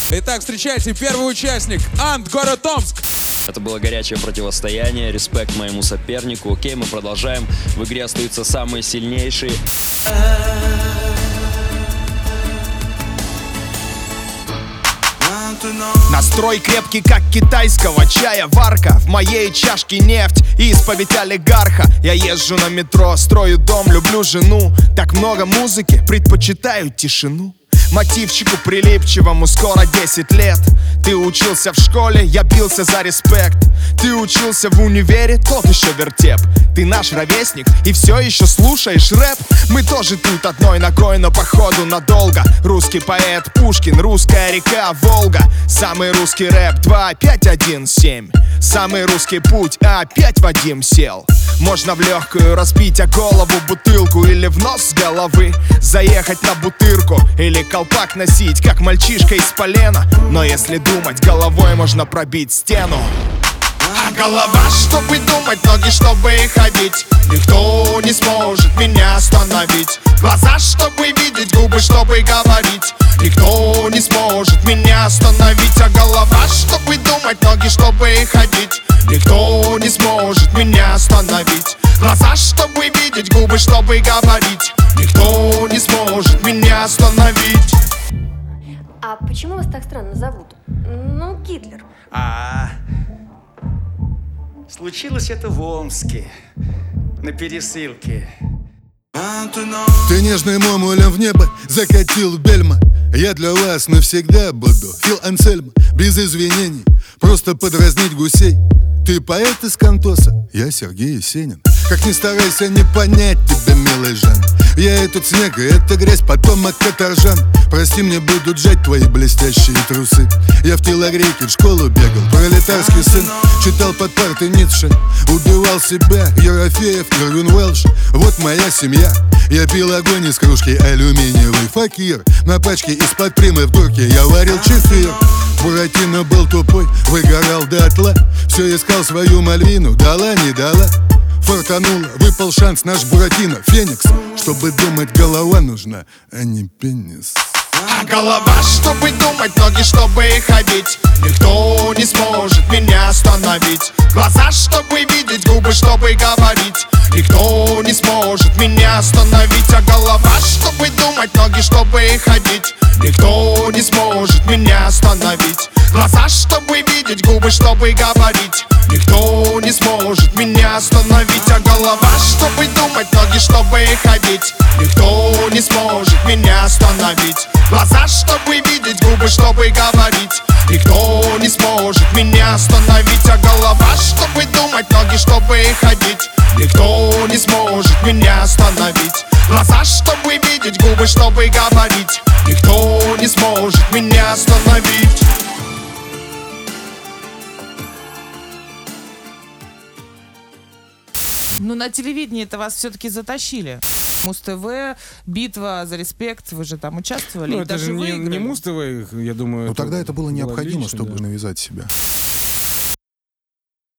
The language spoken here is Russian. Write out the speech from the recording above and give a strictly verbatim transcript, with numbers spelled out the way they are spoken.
Итак, встречайте, первый участник, Ант, город Томск. Это было горячее противостояние, респект моему сопернику. Окей, мы продолжаем. В игре остаются самые сильнейшие. Настрой крепкий, как китайского чая варка. В моей чашке нефть, исповедь олигарха. Я езжу на метро, строю дом, люблю жену. Так много музыки, предпочитаю тишину. Мотивчику прилипчивому скоро десять лет. Ты учился в школе, я бился за респект. Ты учился в универе, тот еще вертеп. Ты наш ровесник и все еще слушаешь рэп. Мы тоже тут одной ногой, но походу надолго. Русский поэт Пушкин, русская река Волга. Самый русский рэп два пять один семь. Самый русский путь, а опять Вадим сел. Можно в легкую разбить о голову бутылку или в нос с головы заехать на бутырку или колпак носить, как мальчишка из полена. Но если думать, головой можно пробить стену. А голова, чтобы думать, ноги, чтобы ходить. Никто не сможет меня остановить. Глаза, чтобы видеть, губы, чтобы говорить. Никто не сможет меня остановить. А голова, чтобы думать, ноги, чтобы ходить. Никто не сможет меня остановить. Глаза, чтобы видеть, губы, чтобы говорить. Никто не сможет меня остановить. А почему вас так странно зовут? Ну, Гитлер. А, случилось это в Омске, на пересылке. Ты нежным омулем в небо закатил бельма. Я для вас навсегда буду Фил Ансельм, без извинений, просто подразнить гусей. Ты поэт из Кантоса, я Сергей Есенин. Как ни старайся не понять тебя, милый Жан. Я этот снег, и эта грязь, потомок каторжан. Прости, мне будут жать твои блестящие трусы. Я в телогрейке в школу бегал, пролетарский сын. Читал под партой Ницше, убивал себя, Ерофеев, Ирвин Уэлш. Вот моя семья. Я пил огонь из кружки алюминиевый. Факир на пачке из-под примы в дурке я варил чефир. Буратино был тупой, выгорал дотла. Все искал свою Мальвину, дала, не дала. Фортануло, выпал шанс наш Буратино, Феникс. Чтобы думать, голова нужна, а не пенис. А голова, чтобы думать, ноги, чтобы ходить. Никто не сможет меня остановить. Глаза, чтобы видеть, губы, чтобы говорить. Никто не сможет меня остановить. А голова, чтобы думать, ноги, чтобы ходить. Никто не сможет меня остановить. Глаза, чтобы видеть, губы, чтобы говорить. Никто не сможет меня остановить. А голова, чтобы думать, ноги, чтобы ходить. Никто не сможет меня остановить. Глаза, чтобы видеть, губы, чтобы говорить. Никто не сможет меня остановить. А голова, чтобы думать, ноги, чтобы ходить. Никто не сможет меня остановить. Глаза, чтобы видеть, губы, чтобы говорить. Никто не сможет меня остановить. Ну, на телевидении-то вас все-таки затащили. Муз-ТВ, битва за респект, вы же там участвовали. Ну, и это даже же не, выиграли. не Муз-ТВ, я думаю. Но тогда это было необходимо, отлично, чтобы да. навязать себя.